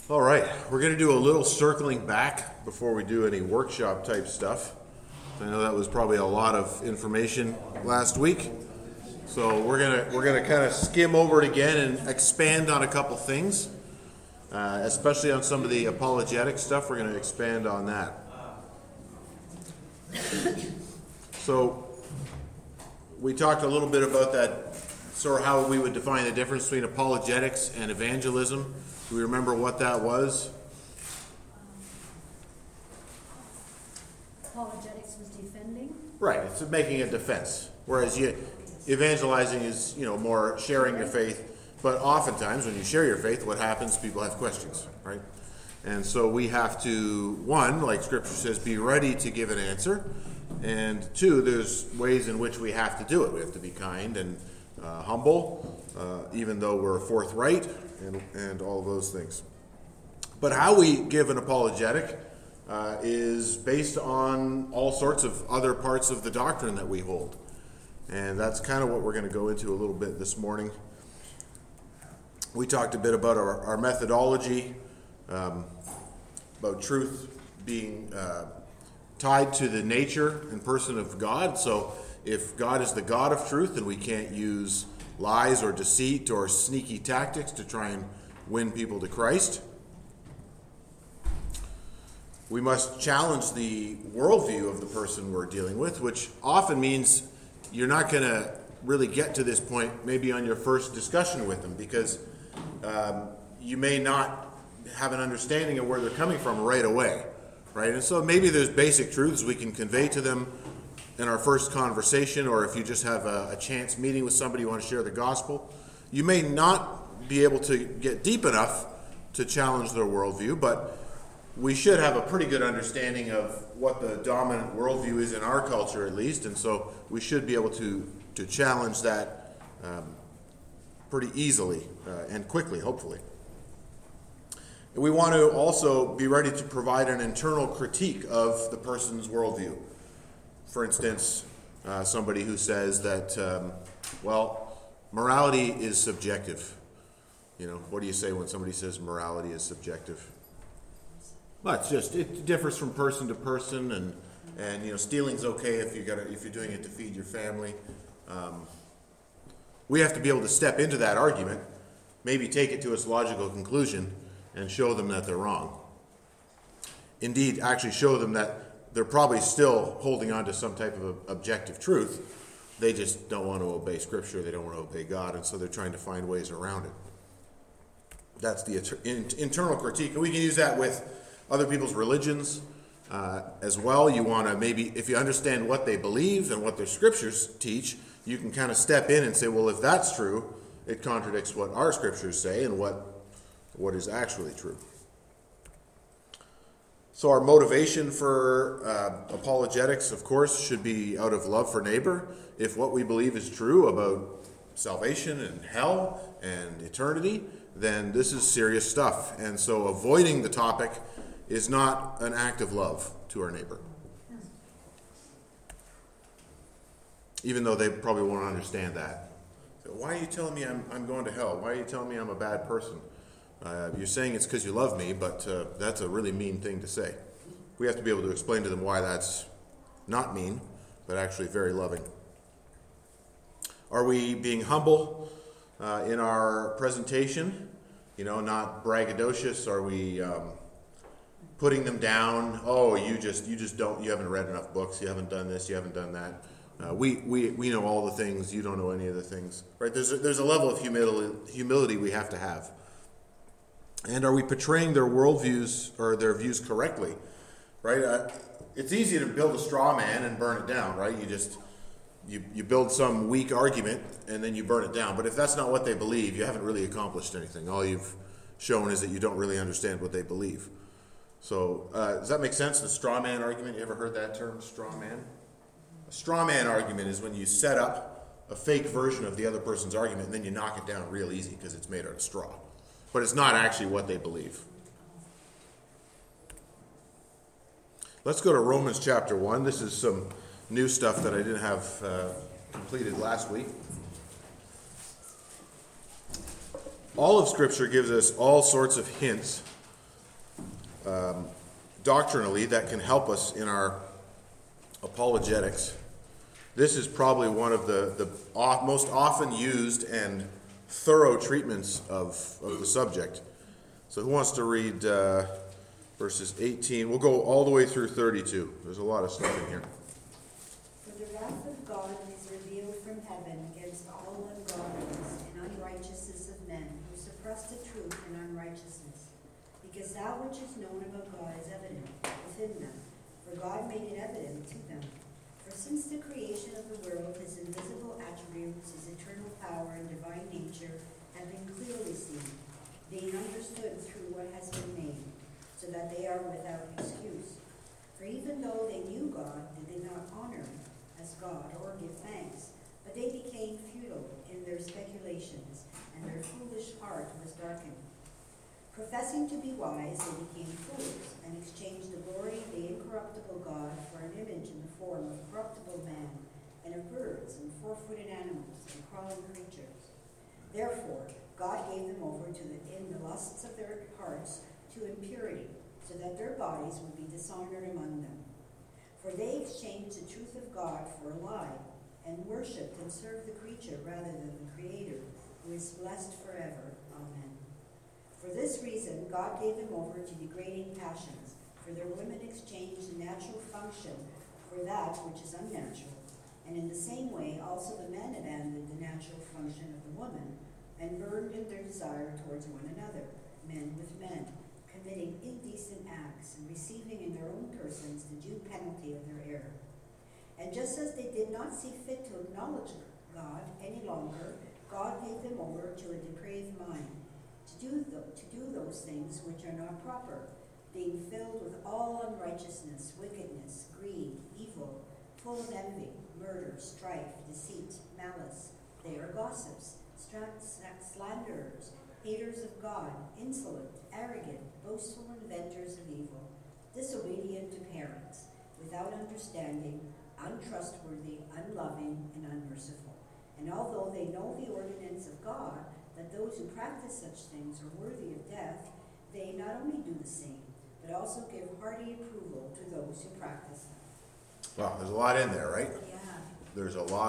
All right, we're going to do a little circling back before we do any workshop type stuff. I know that was probably a lot of information last week, so we're gonna kind of skim over it again and expand on a couple things, especially on some of the apologetic stuff. We're going to expand on that. So we talked a little bit about that, sort of how we would define the difference between apologetics and evangelism. Do we remember what that was? Apologetics was defending. Right, it's making a defense. Whereas evangelizing is, more sharing your faith. But oftentimes when you share your faith, what happens? People have questions, right? And so we have to, one, like Scripture says, be ready to give an answer. And two, there's ways in which we have to do it. We have to be kind and humble, even though we're forthright, and all those things. But how we give an apologetic is based on all sorts of other parts of the doctrine that we hold. And that's kind of what we're going to go into a little bit this morning. We talked a bit about our methodology, about truth being tied to the nature and person of God. So if God is the God of truth, then we can't use lies or deceit or sneaky tactics to try and win people to Christ. We must challenge the worldview of the person we're dealing with, which often means you're not going to really get to this point maybe on your first discussion with them, because you may not have an understanding of where they're coming from right away, right? And so maybe there's basic truths we can convey to them in our first conversation, or if you just have a chance meeting with somebody you want to share the gospel. You may not be able to get deep enough to challenge their worldview, but we should have a pretty good understanding of what the dominant worldview is in our culture, at least, and so we should be able to challenge that pretty easily and quickly, hopefully. And we want to also be ready to provide an internal critique of the person's worldview. For instance, somebody who says that, morality is subjective. What do you say when somebody says morality is subjective? Well, it differs from person to person, and stealing's okay if you're doing it to feed your family. We have to be able to step into that argument, maybe take it to its logical conclusion, and show them that they're wrong. Indeed, actually show them that they're probably still holding on to some type of objective truth. They just don't want to obey Scripture. They don't want to obey God, and so they're trying to find ways around it. That's the internal critique. And we can use that with other people's religions as well. You want to maybe, if you understand what they believe and what their Scriptures teach, you can kind of step in and say, well, if that's true, it contradicts what our Scriptures say and what is actually true. So our motivation for apologetics, of course, should be out of love for neighbor. If what we believe is true about salvation and hell and eternity, then this is serious stuff. And so avoiding the topic is not an act of love to our neighbor. Even though they probably won't understand that. So why are you telling me I'm going to hell? Why are you telling me I'm a bad person? You're saying it's because you love me, but that's a really mean thing to say. We have to be able to explain to them why that's not mean, but actually very loving. Are we being humble in our presentation? Not braggadocious? Are we putting them down? Oh, you haven't read enough books. You haven't done this. You haven't done that. We know all the things. You don't know any of the things, right? There's a level of humility we have to have. And are we portraying their worldviews or their views correctly, right? It's easy to build a straw man and burn it down, right? You build some weak argument and then you burn it down. But if that's not what they believe, you haven't really accomplished anything. All you've shown is that you don't really understand what they believe. So does that make sense? The straw man argument, you ever heard that term, straw man? A straw man argument is when you set up a fake version of the other person's argument and then you knock it down real easy because it's made out of straw. But it's not actually what they believe. Let's go to Romans chapter 1. This is some new stuff that I didn't have completed last week. All of Scripture gives us all sorts of hints doctrinally that can help us in our apologetics. This is probably one of the most often used and thorough treatments of the subject. So who wants to read verses 18? We'll go all the way through 32. There's a lot of stuff in here. For the wrath of God is revealed from heaven against all ungodliness and unrighteousness of men who suppress the truth in unrighteousness. Because that which is known about God is evident within them, for God made it evident to them. For since the creation of the world, his invisible attributes, his eternal power and divine nature have been clearly seen, being understood through what has been made, so that they are without excuse. For even though they knew God, they did not honor him as God or give thanks, but they became futile in their speculations, and their foolish heart was darkened. Professing to be wise, they became fools, and exchanged the glory of the incorruptible God for an image in the form of corruptible man, and of birds, and four-footed animals, and crawling creatures. Therefore, God gave them over in the lusts of their hearts to impurity, so that their bodies would be dishonored among them. For they exchanged the truth of God for a lie, and worshipped and served the creature rather than the Creator, who is blessed forever. Amen. For this reason, God gave them over to degrading passions, for their women exchanged the natural function for that which is unnatural. And in the same way, also the men abandoned the natural function of the woman, and burned in their desire towards one another, men with men, committing indecent acts, and receiving in their own persons the due penalty of their error. And just as they did not see fit to acknowledge God any longer, God gave them over to a depraved mind, to do those things which are not proper, being filled with all unrighteousness, wickedness, greed, evil, full of envy, murder, strife, deceit, malice. They are gossips, slanderers, haters of God, insolent, arrogant, boastful inventors of evil, disobedient to parents, without understanding, untrustworthy, unloving, and unmerciful. And although they know the ordinance of God, that those who practice such things are worthy of death, they not only do the same, but also give hearty approval to those who practice them. Well, there's a lot in there, right? Yeah. There's a lot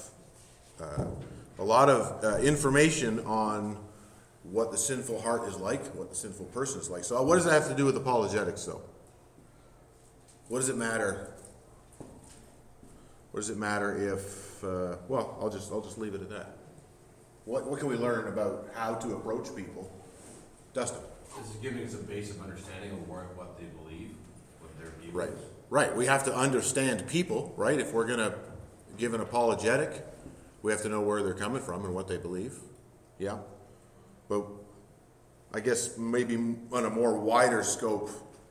of information on what the sinful heart is like, what the sinful person is like. So what does that have to do with apologetics, though? What does it matter? What does it matter if? Well, I'll just leave it at that. What can we learn about how to approach people? Dustin. This is giving us a basic understanding of what they believe, what their view Right. is. Right. We have to understand people, right? If we're going to give an apologetic, we have to know where they're coming from and what they believe. Yeah. But I guess maybe on a more wider scope,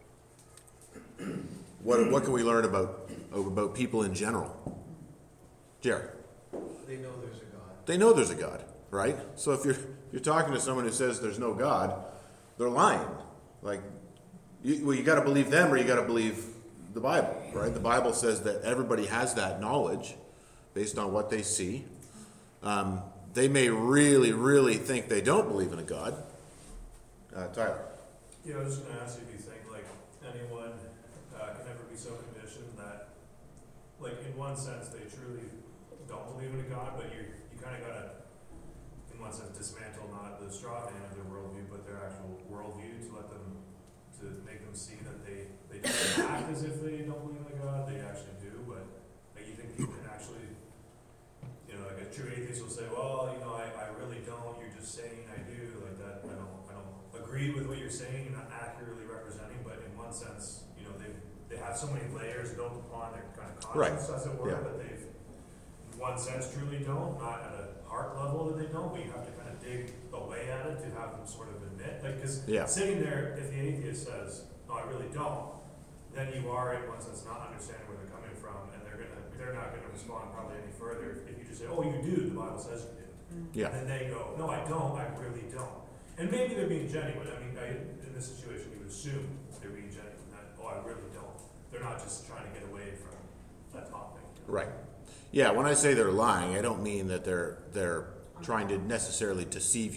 what can we learn about people in general? Jerry. They know there's a God. They know there's a God, right? So if you're talking to someone who says there's no God, they're lying. Like, you got to believe them, or you got to believe the Bible, right? The Bible says that everybody has that knowledge based on what they see. They may really, really think they don't believe in a God. Tyler. Yeah, I was just going to ask you if you think, like, anyone can ever be so conditioned that, like, in one sense, they truly don't believe in a God, but you kind of got to, in one sense, dismantle not the straw man of their worldview, but their actual worldview to make them see that they don't act as if they don't believe in a God. They actually do, but, like, you think people can actually, you know, like a true atheist will say, well, you know, I really don't, you're just saying I do, like that, I don't agree with what you're saying, you're not accurately representing, but in one sense, you know, they have so many layers built upon their kind of conscience, as it were, Yeah. but they've, in one sense, truly don't, not at a heart level that they don't, but you have to kind of dig away at it to have them sort of admit, like, because sitting there, if the atheist says, no, I really don't, then you are, in one sense, not understanding where they're coming from, and they're not gonna respond probably any further if you just say, oh, you do, the Bible says you do. Yeah. And then they go, no, I don't, I really don't. And maybe they're being genuine. I mean, in this situation, you would assume they're being genuine, that, oh, I really don't. They're not just trying to get away from that topic. Right. Yeah, when I say they're lying, I don't mean that they're trying to necessarily deceive you.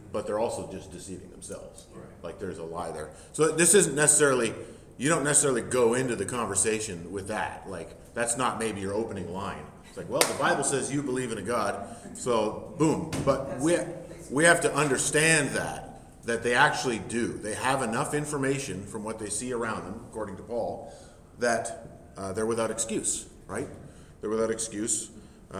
but they're also just deceiving themselves. Right. Like there's a lie there. So this isn't necessarily, you don't necessarily go into the conversation with that. Like that's not maybe your opening line. It's like, well, the Bible says you believe in a God, so boom. But we have to understand that they actually do. They have enough information from what they see around them, according to Paul, that they're without excuse, right? They're without excuse.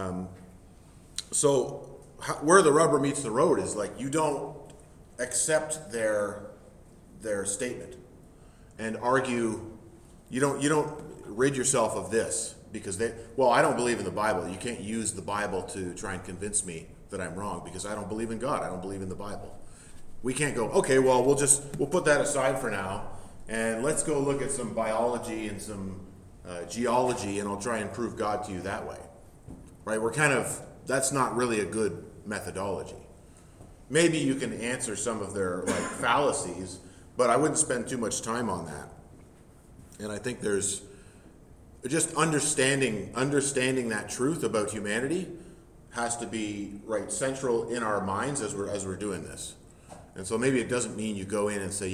Where the rubber meets the road is like you don't accept their statement and argue. You don't rid yourself of this because I don't believe in the Bible. You can't use the Bible to try and convince me that I'm wrong because I don't believe in God. I don't believe in the Bible. We can't go, okay, well, we'll put that aside for now and let's go look at some biology and some geology and I'll try and prove God to you that way. Right? That's not really a good methodology. Maybe you can answer some of their fallacies, but I wouldn't spend too much time on that. And I think there's just understanding that truth about humanity has to be central in our minds as we're doing this. And so maybe it doesn't mean you go in and say,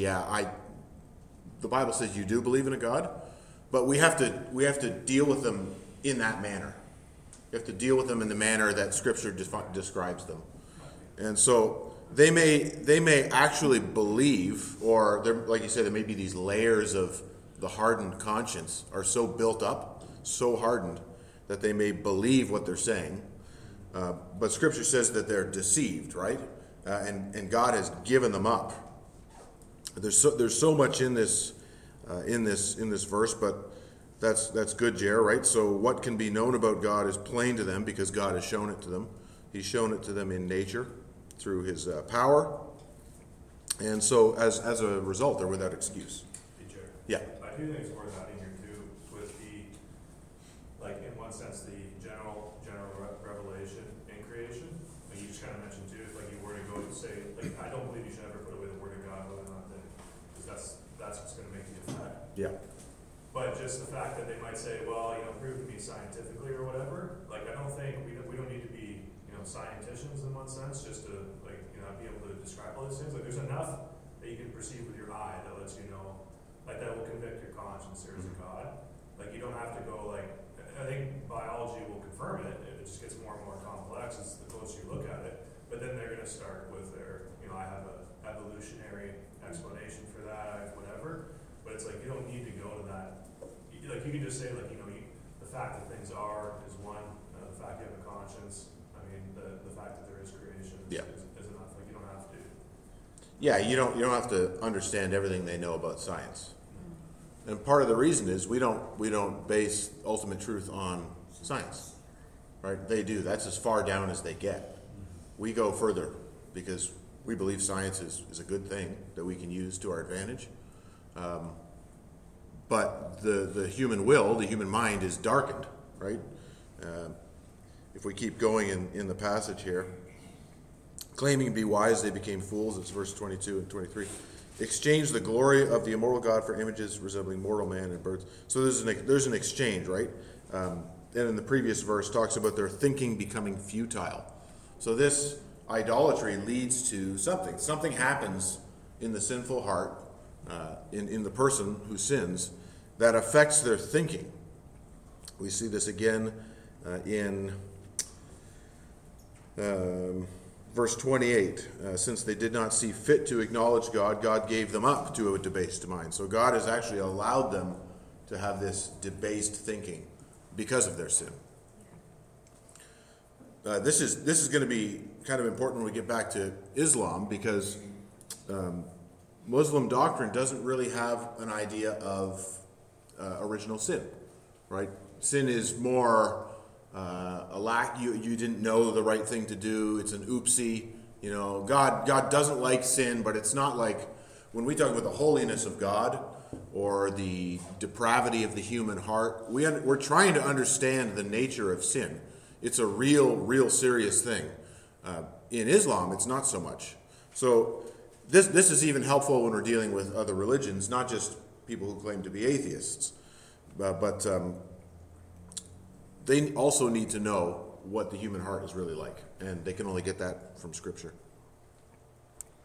the Bible says you do believe in a God, but we have to deal with them in that manner. You have to deal with them in the manner that Scripture describes them. And so they may actually believe, or like you said, there may be these layers of the hardened conscience are so built up, so hardened, that they may believe what they're saying. But Scripture says that they're deceived, right? And God has given them up. There's so much in this verse, but that's good, Jer, right? So what can be known about God is plain to them because God has shown it to them. He's shown it to them in nature through His power, and so as a result, they're without excuse. Hey, Jared. Yeah. I do think it's worth adding here too, with the, in one sense, the general revelation in creation. Like you just kind of mentioned too, if you were to go and say, I don't believe you should ever put away the Word of God, whether or not because that's what's going to make the effect. Yeah. But just the fact that they might say, well, prove to me scientifically or whatever. I don't think we don't need to be scienticians in one sense, just to be able to describe all these things. There's enough that you can perceive with your eye that lets you know, that will convict your conscience there is a God. You don't have to go I think biology will confirm it. It just gets more and more complex as the closer you look at it. But then they're going to start with their, I have an evolutionary explanation for that, I have whatever. But it's you don't need to go to that. You can just say the fact that things are is one. The fact you have a conscience. The fact that there is creation is enough. You don't have to. Yeah, you don't have to understand everything they know about science. And part of the reason is we don't base ultimate truth on science. Right? They do. That's as far down as they get. We go further because we believe science is a good thing that we can use to our advantage. But the human will, the human mind is darkened, right? If we keep going in the passage here, claiming to be wise, they became fools. It's verse 22 and 23. Exchange the glory of the immortal God for images resembling mortal man and birds. So there's an exchange, right? And in the previous verse talks about their thinking becoming futile. So this idolatry leads to something. Something happens in the sinful heart, in the person who sins, that affects their thinking. We see this again in verse 28. Since they did not see fit to acknowledge God, God gave them up to a debased mind. So God has actually allowed them to have this debased thinking because of their sin. This is going to be kind of important when we get back to Islam, because Muslim doctrine doesn't really have an idea of original sin, right? Sin is more a lack. You didn't know the right thing to do. It's an oopsie. God doesn't like sin, but it's not like when we talk about the holiness of God or the depravity of the human heart. We're trying to understand the nature of sin. It's a real serious thing. In Islam, it's not so much. So this is even helpful when we're dealing with other religions, not just people who claim to be atheists, but they also need to know what the human heart is really like, and they can only get that from Scripture.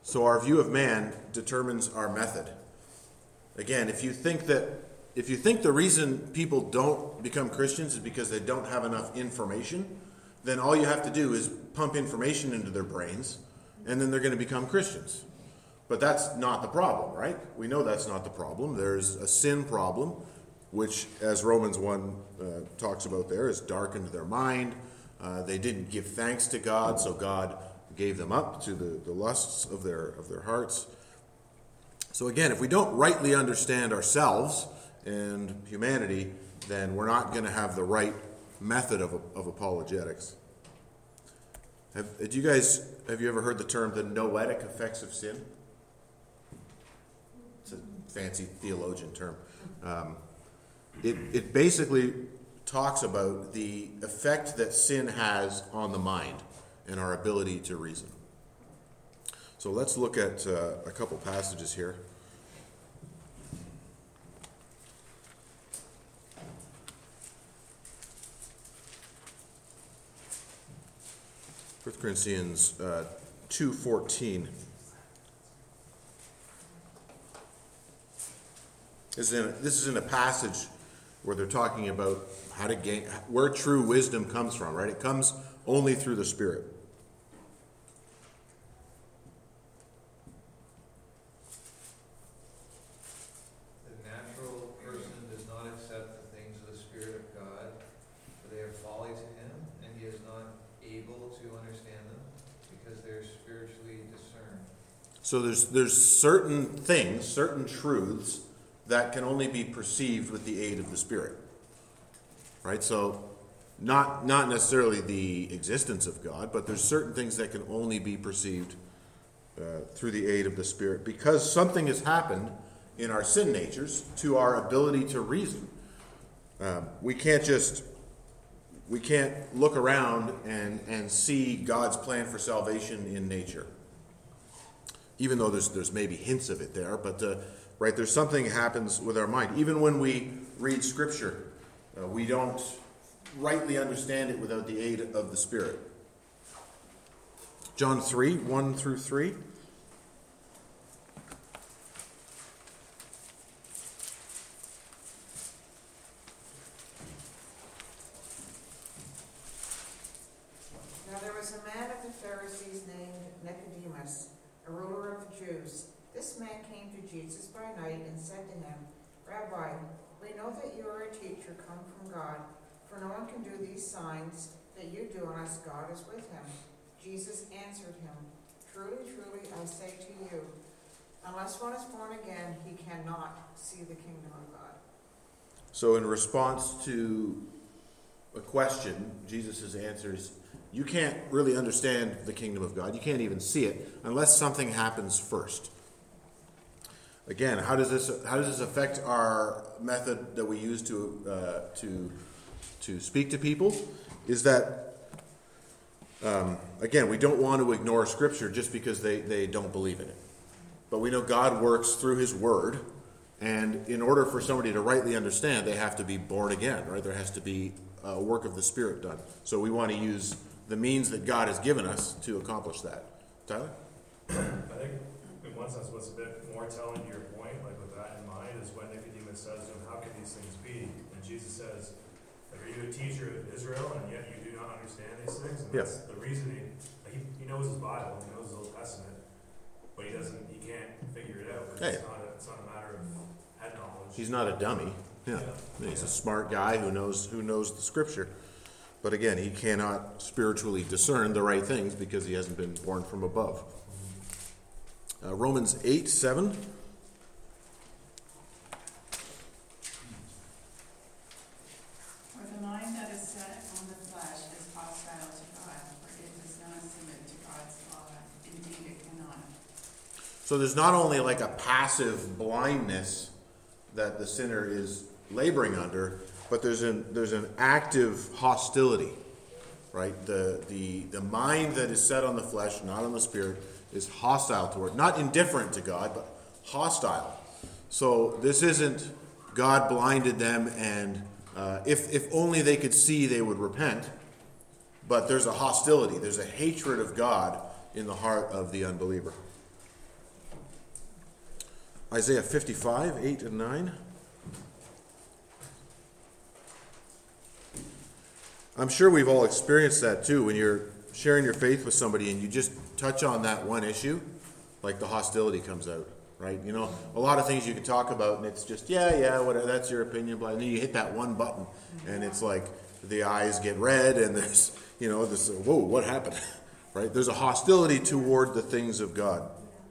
So our view of man determines our method. Again, if you think the reason people don't become Christians is because they don't have enough information, then all you have to do is pump information into their brains, and then they're going to become Christians. But that's not the problem, right? We know that's not the problem. There's a sin problem, which, as Romans 1 talks about there, is darkened their mind. They didn't give thanks to God, so God gave them up to the lusts of their hearts. So again, if we don't rightly understand ourselves and humanity, then we're not going to have the right method of apologetics. Have you ever heard the term the noetic effects of sin? It's a fancy theologian term. It basically talks about the effect that sin has on the mind and our ability to reason. So let's look at a couple passages here. First Corinthians 2:14. This is in a passage where they're talking about how to gain, where true wisdom comes from, right? It comes only through the Spirit. The natural person does not accept the things of the Spirit of God, for they are folly to him, and he is not able to understand them, because they are spiritually discerned. So there's certain things, certain truths that can only be perceived with the aid of the Spirit. Right? So not necessarily the existence of God, but there's certain things that can only be perceived through the aid of the Spirit, because something has happened in our sin natures to our ability to reason. We can't look around and see God's plan for salvation in nature, even though there's maybe hints of it there. But right, there's something happens with our mind. Even when we read Scripture, we don't rightly understand it without the aid of the Spirit. John 3:1-3. Now there was a man of the Pharisees named Nicodemus, a ruler of the Jews. This man came to Jesus by night and said to him, Rabbi, we know that you are a teacher come from God, for no one can do these signs that you do unless God is with him. Jesus answered him, Truly, truly, I say to you, unless one is born again, he cannot see the kingdom of God. So in response to a question, Jesus' answer is, you can't really understand the kingdom of God. You can't even see it unless something happens first. Again, how does this affect our method that we use to speak to people? Is that again, we don't want to ignore Scripture just because they don't believe in it. But we know God works through His Word, and in order for somebody to rightly understand, they have to be born again, right? There has to be a work of the Spirit done. So we want to use the means that God has given us to accomplish that. Tyler? I think, in one sense, what's a bit more telling to your point, like with that in mind, is when Nicodemus says to him, how can these things be? And Jesus says, are you a teacher of Israel, and yet you do not understand these things? And that's the reasoning. He knows his Bible, he knows his Old Testament, but he can't figure it out. Hey. It's not a matter of head knowledge. He's not a dummy. Yeah. He's a smart guy who knows the Scripture. But again, he cannot spiritually discern the right things because he hasn't been born from above. Romans 8:7. For the mind that is set on the flesh is hostile to God, for it does not submit to God's law. Indeed, it cannot. So there's not only like a passive blindness that the sinner is laboring under, but there's an active hostility, right? The mind that is set on the flesh, not on the Spirit, is hostile toward, not indifferent to God, but hostile. So this isn't God blinded them and if only they could see, they would repent. But there's a hostility, there's a hatred of God in the heart of the unbeliever. Isaiah 55, 8 and 9. I'm sure we've all experienced that too when you're sharing your faith with somebody and you just touch on that one issue, like the hostility comes out, right? You know, a lot of things you can talk about and it's just, yeah, whatever, that's your opinion, blah, and then you hit that one button and it's like the eyes get red and there's, you know, this, whoa, what happened? Right? There's a hostility toward the things of God.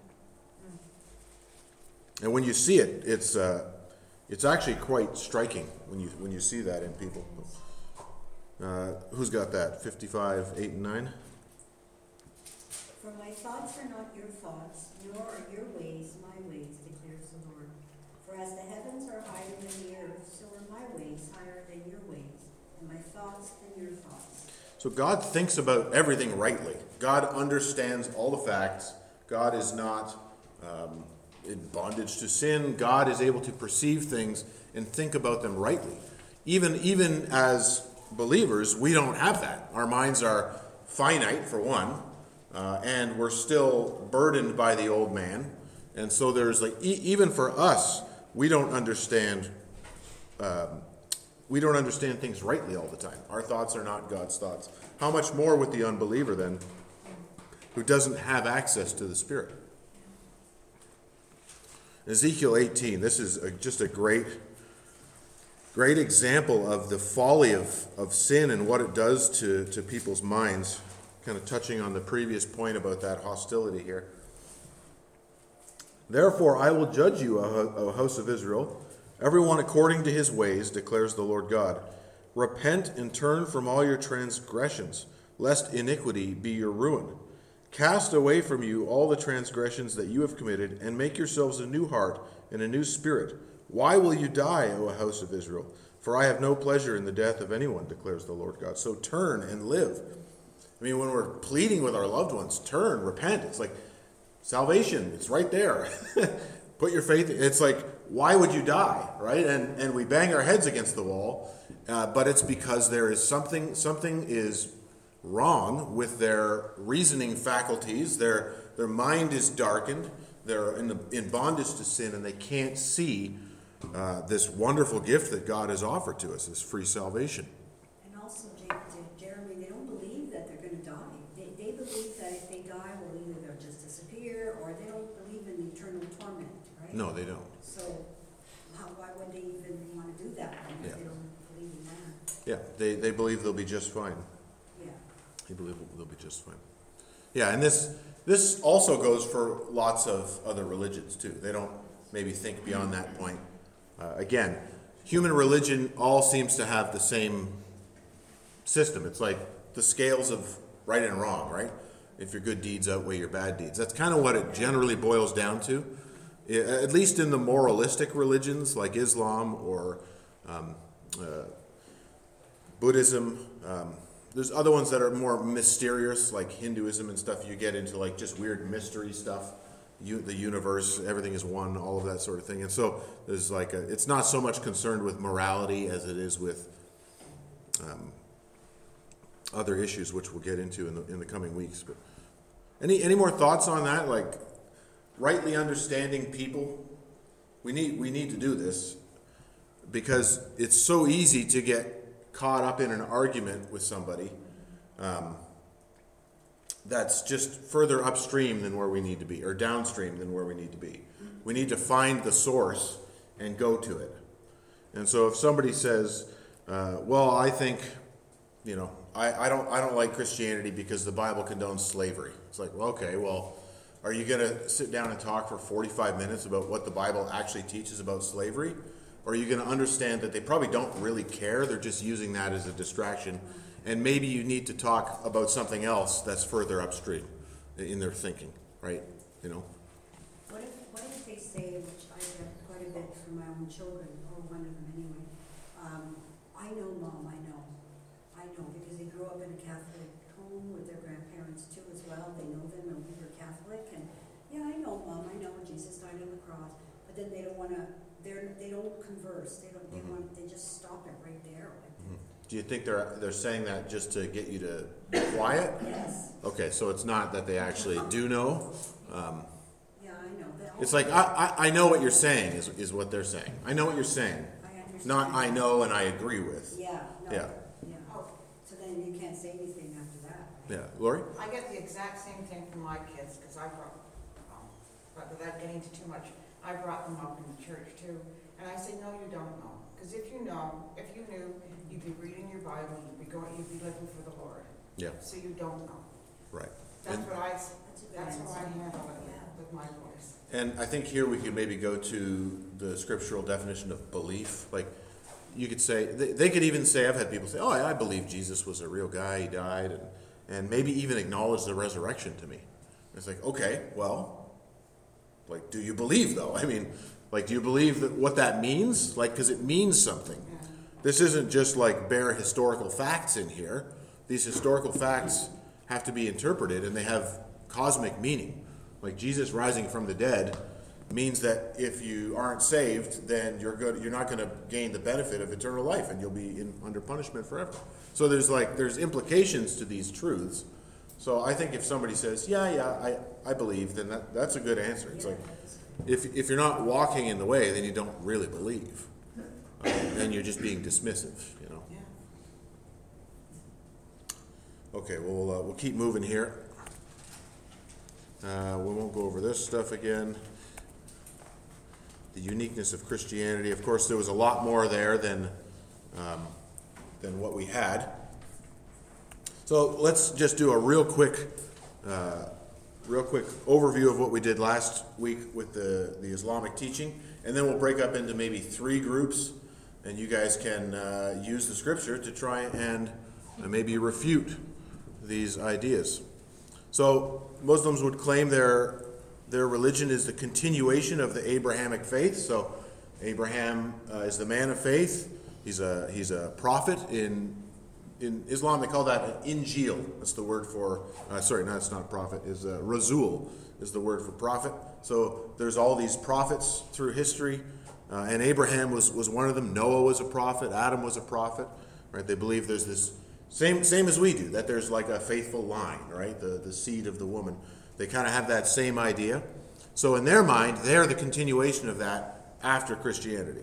And when you see it, it's actually quite striking when you see that in people. Who's got that? 55, 8 and 9? For my thoughts are not your thoughts, nor are your ways my ways, declares the Lord. For as the heavens are higher than the earth, so are my ways higher than your ways, and my thoughts than your thoughts. So God thinks about everything rightly. God understands all the facts. God is not in bondage to sin. God is able to perceive things and think about them rightly. Even as believers, we don't have that. Our minds are finite, for one, and we're still burdened by the old man. And so there's like, even for us, we don't understand things rightly all the time. Our thoughts are not God's thoughts. How much more with the unbeliever then, who doesn't have access to the Spirit? Ezekiel 18, this is just a great example of the folly of sin and what it does to people's minds. Kind of touching on the previous point about that hostility here. Therefore I will judge you, O house of Israel, everyone according to his ways, declares the Lord God. Repent and turn from all your transgressions, lest iniquity be your ruin. Cast away from you all the transgressions that you have committed, and make yourselves a new heart and a new spirit. Why will you die, O house of Israel? For I have no pleasure in the death of anyone, declares the Lord God. So turn and live. I mean, when we're pleading with our loved ones, turn, repent. It's like salvation. It's right there. Put your faith. It's like, why would you die, right? And we bang our heads against the wall, but it's because there is something is wrong with their reasoning faculties. Their mind is darkened. They're in bondage to sin, and they can't see this wonderful gift that God has offered to us, this free salvation. And also, Jeremy, they don't believe that they're going to die. They believe that if they die, well, either they'll just disappear, or they don't believe in eternal torment, right? No, they don't. So why would they even want to do that if they don't believe in that? Yeah, they believe they'll be just fine. Yeah. They believe they'll be just fine. Yeah, and this also goes for lots of other religions too. They don't maybe think beyond that point. Again, human religion all seems to have the same system. It's like the scales of right and wrong, right? If your good deeds outweigh your bad deeds. That's kind of what it generally boils down to. At least in the moralistic religions like Islam or Buddhism. There's other ones that are more mysterious, like Hinduism and stuff. You get into like just weird mystery stuff. The universe, everything is one, all of that sort of thing. And so there's like it's not so much concerned with morality as it is with other issues, which we'll get into in the coming weeks. But any more thoughts on that? Like rightly understanding people, we need to do this because it's so easy to get caught up in an argument with somebody that's just further upstream than where we need to be, or downstream than where we need to be. We need to find the source and go to it. And so if somebody says, well, I think, I don't like Christianity because the Bible condones slavery. It's like, well, okay, well, are you going to sit down and talk for 45 minutes about what the Bible actually teaches about slavery? Or are you going to understand that they probably don't really care? They're just using that as a distraction. And maybe you need to talk about something else that's further upstream in their thinking, right? What if they say, which I get quite a bit from my own children, or one of them anyway, I know, Mom, I know, because they grew up in a Catholic home with their grandparents too as well. They know them, and we were Catholic, and yeah, I know, Mom, I know, Jesus died on the cross. But then they don't want to. They don't converse. They don't. They just stop it right there. Do you think they're saying that just to get you to be quiet? Yes. Okay, so it's not that they actually do know. Yeah, I know. It's like, I know what you're saying, is what they're saying. I know what you're saying. I understand. Not I know and I agree with. Yeah, no. Yeah. Yeah. Oh, So then you can't say anything after that. Yeah. Lori? I get the exact same thing from my kids, because I brought, but without getting into too much, I brought them up in the church too. And I say, no, you don't know. Because if you know, if you knew, you'd be reading your Bible, you'd be living for the Lord. Yeah. So you don't know. Right. That's And- what I, That's a good that's how I answer. handle it Yeah. with my boys. And I think here we could maybe go to the scriptural definition of belief. Like, you could say, they could even say, I've had people say, oh, I believe Jesus was a real guy, he died, and maybe even acknowledge the resurrection to me. It's like, okay, well, like, do you believe though? I mean, like, do you believe that what that means? Like, because it means something. Yeah. This isn't just like bare historical facts in here. These historical facts have to be interpreted, and they have cosmic meaning. Like Jesus rising from the dead means that if you aren't saved, then you're not going to gain the benefit of eternal life, and you'll be under punishment forever. So there's implications to these truths. So I think if somebody says, yeah, I believe, then that's a good answer. It's like, if you're not walking in the way, then you don't really believe. And you're just being dismissive, you know. Yeah. Okay, we'll keep moving here. We won't go over this stuff again. The uniqueness of Christianity. Of course, there was a lot more there than what we had. So let's just do a real quick overview of what we did last week with the Islamic teaching, and then we'll break up into maybe 3 groups, and you guys can use the scripture to try and maybe refute these ideas. So Muslims would claim their religion is the continuation of the Abrahamic faith. So Abraham is the man of faith. He's a prophet. In Islam, they call that an Injil. That's the word for, it's not prophet, is Rasul is the word for prophet. So there's all these prophets through history, and Abraham was one of them. Noah was a prophet. Adam was a prophet. Right? They believe there's this, same as we do, that there's like a faithful line, right? The seed of the woman. They kind of have that same idea. So in their mind, they're the continuation of that after Christianity.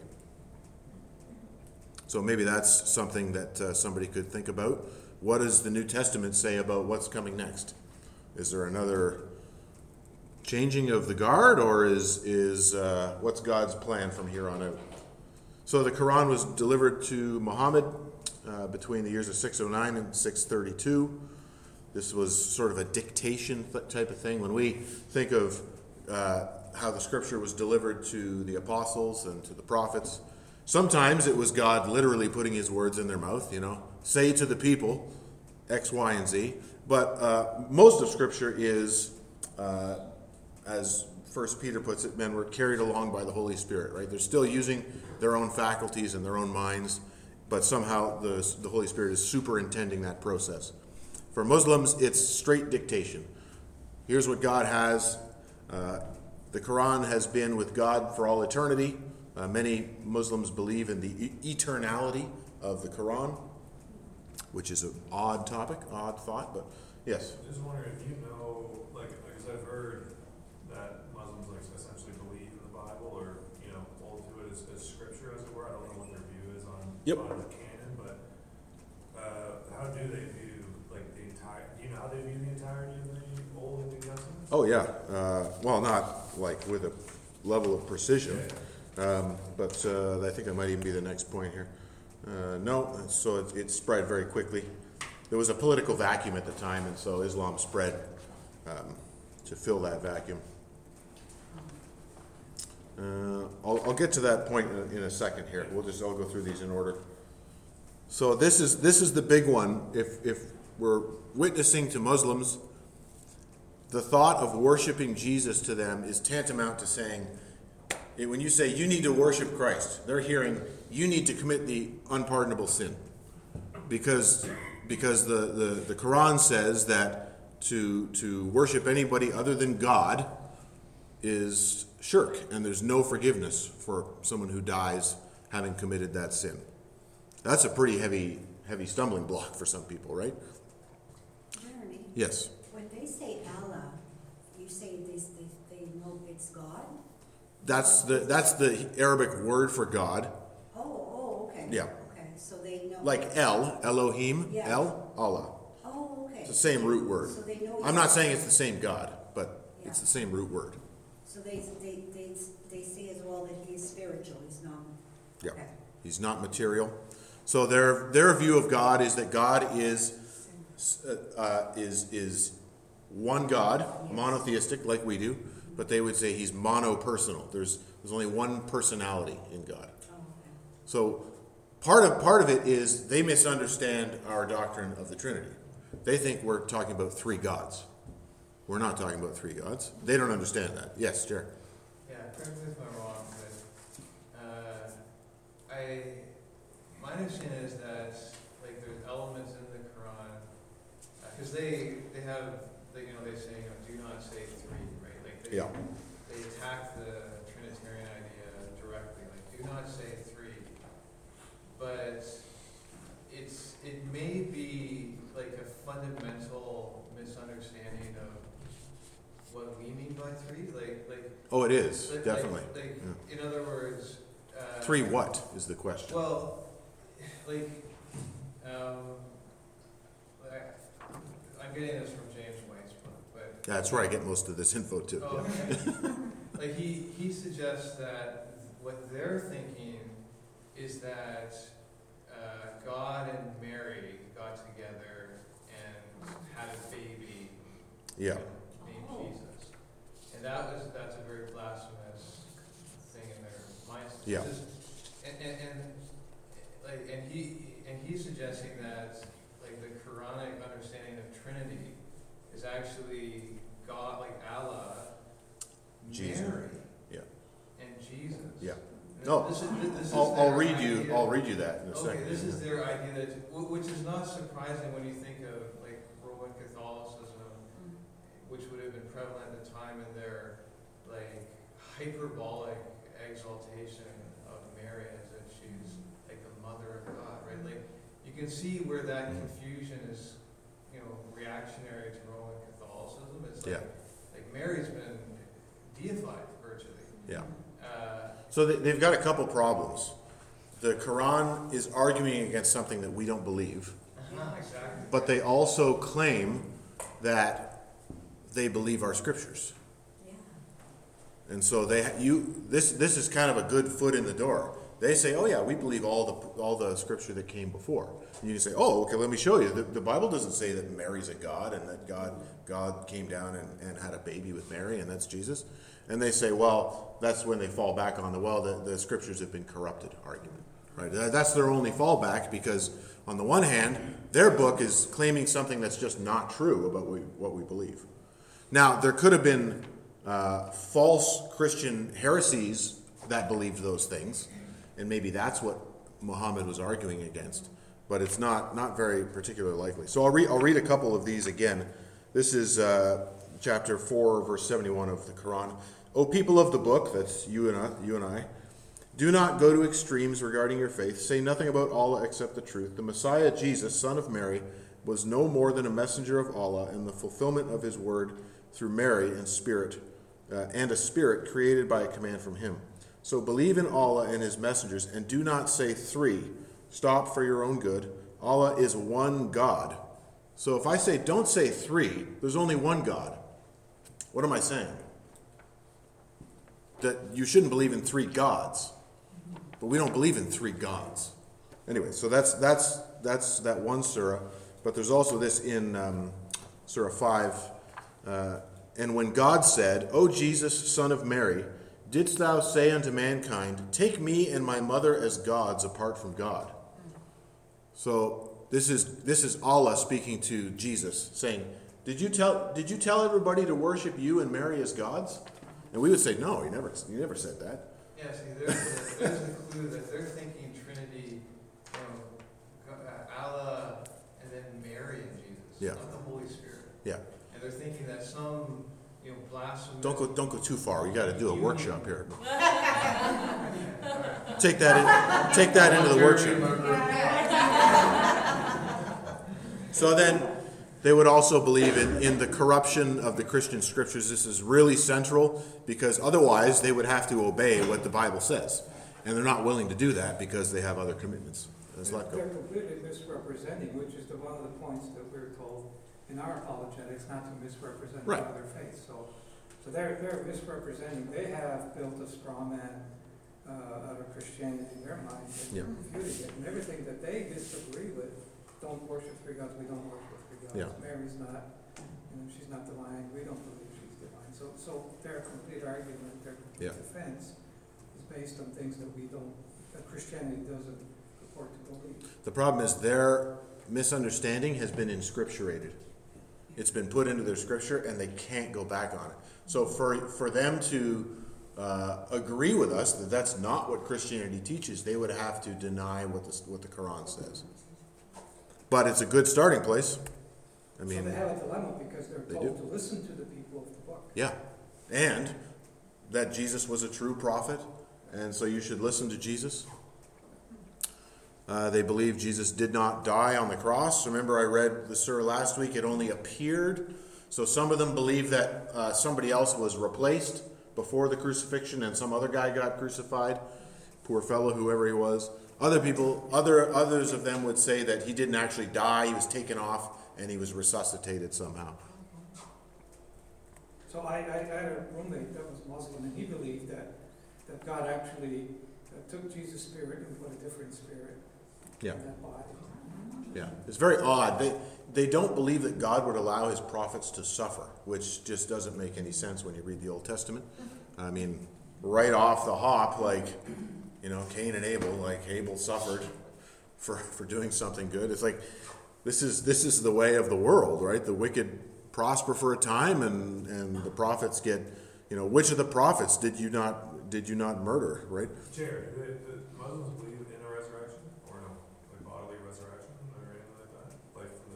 So maybe that's something that somebody could think about. What does the New Testament say about what's coming next? Is there another changing of the guard, or is what's God's plan from here on out? So the Quran was delivered to Muhammad between the years of 609 and 632. This was sort of a dictation type of thing. When we think of how the scripture was delivered to the apostles and to the prophets, sometimes it was God literally putting his words in their mouth, say to the people X, Y, and Z. But most of scripture is, as 1 Peter puts it, men were carried along by the Holy Spirit, right? They're still using their own faculties and their own minds, but somehow the Holy Spirit is superintending that process. For Muslims, it's straight dictation. Here's what God has. The Quran has been with God for all eternity. Many Muslims believe in the eternality of the Quran, which is an odd topic, odd thought, but yes. I'm just wondering if you know, because I've heard that Muslims essentially believe in the Bible, or hold to it as scripture, as it were. I don't know what their view is on the canon, but how do they view the entire? Do you know how they view the entirety of the Old and New Testament? Oh yeah. Well, not with a level of precision. But I think that might even be the next point here. No, so it spread very quickly. There was a political vacuum at the time, and so Islam spread to fill that vacuum. I'll get to that point in a second here. I'll go through these in order. So this is the big one. If we're witnessing to Muslims, the thought of worshiping Jesus to them is tantamount to saying, when you say you need to worship Christ, they're hearing you need to commit the unpardonable sin, because the Quran says that to worship anybody other than God is shirk, and there's no forgiveness for someone who dies having committed that sin. That's a pretty heavy stumbling block for some people, right? Jeremy, Yes. when they say Allah, you say they know it's God? That's the Arabic word for God. Oh, okay. Yeah. Okay, so they know. Like El, Elohim, Yeah. El, Allah. Oh, okay. It's the same root word. So they know. I'm not saying it's the same God, but Yeah. it's the same root word. So they say as well that he is spiritual, he's not. Yeah. Okay. He's not material. So their view of God is that God is one God, monotheistic like we do, but they would say he's monopersonal. There's only one personality in God. Oh, okay. So part of it is they misunderstand our doctrine of the Trinity. They think we're talking about three gods. We're not talking about three gods. They don't understand that. Yes, Jared. Yeah, correct me if I'm wrong, but my understanding is that like there's elements in the Quran because they have they say do not say three, right? Like they attack the Trinitarian idea directly, like do not say three, but it may be like a fundamental misunderstanding of what we mean by three, Oh, it is, like, definitely. In other words, Three what is the question? well, I'm getting this from James White's book, but That's where I get most of this info too. oh, Yeah. okay. Like he suggests that what they're thinking is that God and Mary got together and had a baby Yeah. named Jesus, and that's a very blasphemous thing in their minds. Yeah. And he's suggesting that like the Quranic understanding of Trinity is actually God, like Allah, Jesus. Mary, Yeah. and Jesus. Yeah. And No, this is I'll their read idea. you that in a Okay, second. this is their idea that, which is not surprising when you think of like Roman Catholicism, which would have been prevalent at the time in their like hyperbolic exaltation of Mary as if she's like the mother of God, right? Like you can see where that confusion is, reactionary to Roman Catholicism. It's like Mary's been deified virtually. Yeah. So they've got a couple problems. The Quran is arguing against something that we don't believe, Exactly. but they also claim that they believe our scriptures. Yeah. And so this is kind of a good foot in the door. They say, "Oh yeah, we believe all the scripture that came before." And you say, "Oh, okay, let me show you. The Bible doesn't say that Mary's a god and that God came down and had a baby with Mary and that's Jesus." And they say, "Well, that's when they fall back on the scriptures have been corrupted" argument. Right? That's their only fallback because on the one hand, their book is claiming something that's just not true about what we believe. Now, there could have been false Christian heresies that believed those things, and maybe that's what Muhammad was arguing against, but it's not very particularly likely. So I'll read a couple of these again. This is chapter 4, verse 71 of the Quran. "O people of the book," that's you and I, "do not go to extremes regarding your faith. Say nothing about Allah except the truth. The Messiah, Jesus, son of Mary, was no more than a messenger of Allah and the fulfillment of his word through Mary and a spirit created by a command from him. So believe in Allah and his messengers and do not say three. Stop for your own good. Allah is one God." So if I say don't say three, there's only one God. What am I saying? That you shouldn't believe in three gods. But we don't believe in three gods. Anyway, so that's that one surah. But there's also this in Surah 5. "And when God said, 'O Jesus, son of Mary, didst thou say unto mankind, Take me and my mother as gods apart from God?'" So this is Allah speaking to Jesus, saying, Did you tell everybody to worship you and Mary as gods? And we would say, "No, you never said that." Yeah, see, there's a clue that they're thinking Trinity, Allah, and then Mary and Jesus, Yeah. not the Holy Spirit. Yeah. And they're thinking that some, blasphemous. Don't go too far. You got to do a union. workshop here. Yeah, Take that into the workshop. So then, They would also believe in the corruption of the Christian scriptures. This is really central because otherwise they would have to obey what the Bible says. And they're not willing to do that because they have other commitments. Let's let go. They're completely misrepresenting, which is one of the points that we're told in our apologetics not to misrepresent Right. other faiths. So they're misrepresenting. They have built a straw man out of Christianity in their mind and Yeah. refuted it. And everything that they disagree with, don't worship three gods, we don't worship three gods. Yeah. Mary's not, she's not divine, we don't believe she's divine. So their complete argument, their complete Yeah. defense is based on things that that Christianity doesn't purport to believe. The problem is their misunderstanding has been inscripturated. It's been put into their scripture and they can't go back on it. So for them to agree with us that that's not what Christianity teaches, they would have to deny what the Quran says. But it's a good starting place. I mean, So they have a dilemma because they're they told do. to listen to the people of the book. yeah. And that Jesus was a true prophet, and so you should listen to Jesus. They believe Jesus did not die on the cross. Remember, I read the surah last week, it only appeared. So some of them believe that somebody else was replaced before the crucifixion and some other guy got crucified. Poor fellow, whoever he was. Others of them would say that he didn't actually die, he was taken off and he was resuscitated somehow. So I had a roommate that was Muslim, and he believed that God actually took Jesus' spirit and put a different spirit Yeah. in that body. Yeah, it's very odd. They don't believe that God would allow his prophets to suffer, which just doesn't make any sense when you read the Old Testament. I mean, right off the hop, like, Cain and Abel, like Abel suffered for doing something good. It's like, this is the way of the world, right? The wicked prosper for a time and the prophets get, which of the prophets did you not murder, right? Jared, the Muslims believe in a resurrection or no? Like bodily resurrection or anything like that? Life from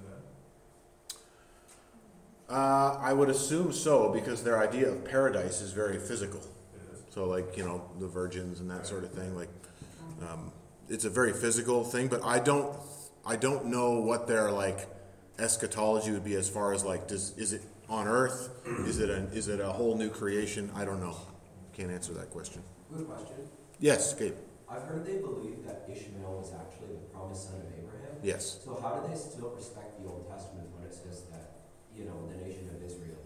the dead? I would assume so because their idea of paradise is very physical. It is. So like, the virgins and that sort of thing, like, it's a very physical thing, but I don't know what their like eschatology would be as far as like, is it on earth? Is it a whole new creation? I don't know. Can't answer that question. Good question. Yes, Gabe. I've heard they believe that Ishmael was actually the promised son of Abraham. Yes. So how do they still respect the Old Testament when it says that, the nation of Israel